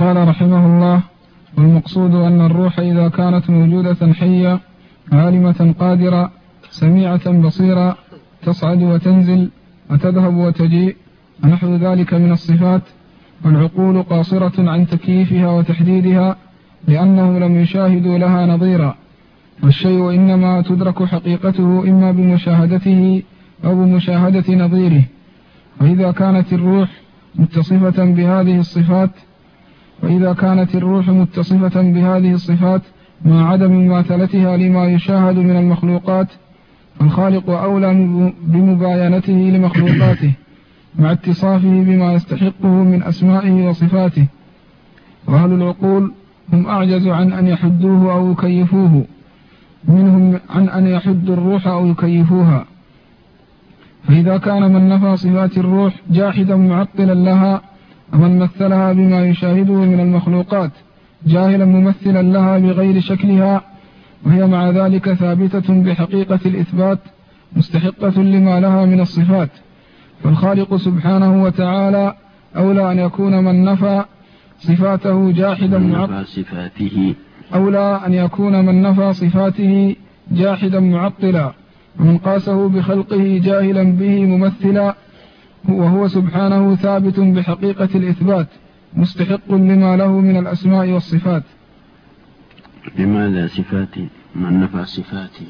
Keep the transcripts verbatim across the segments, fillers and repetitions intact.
قال رحمه الله: والمقصود أن الروح إذا كانت موجودة حية عالمة قادرة سميعة بصيرة تصعد وتنزل وتذهب وتجيء ونحو ذلك من الصفات، والعقول قاصرة عن تكييفها وتحديدها لأنه لم يشاهدوا لها نظيرا، والشيء إنما تدرك حقيقته إما بمشاهدته أو بمشاهدة نظيره. وإذا كانت الروح متصفة بهذه الصفات وإذا كانت الروح متصفة بهذه الصفات مع عدم مماثلتها لما يشاهد من المخلوقات، فالخالق أولى بمباينته لمخلوقاته مع اتصافه بما يستحقه من أسمائه وصفاته. وأهل العقول هم أعجز عن أن يحدوه أو يكيفوه منهم عن أن يحدوا الروح أو يكيفوها. فإذا كان من نفى صفات الروح جاحدا معطلا لها، ومن مثلها بما يشاهده من المخلوقات جاهلا ممثلا لها بغير شكلها، وهي مع ذلك ثابتة بحقيقة الإثبات مستحقة لما لها من الصفات، فالخالق سبحانه وتعالى أولى أن يكون من نفى صفاته جاحدا معطلا أولى أن يكون من نفى صفاته جاحدا معطلا، ومن قاسه بخلقه جاهلا به ممثلا، وهو سبحانه ثابت بحقيقة الإثبات مستحق لما له من الأسماء والصفات. لماذا صفاتي؟ من نفى صفاتي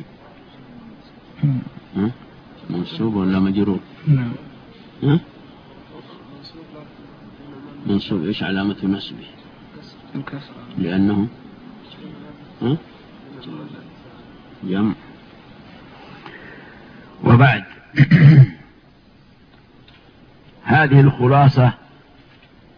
منصوب ولا مجرور؟ نعم ها؟ منصوب. إيش علامة نسبه؟ لأنه ها؟ جمع. وبعد هذه الخلاصة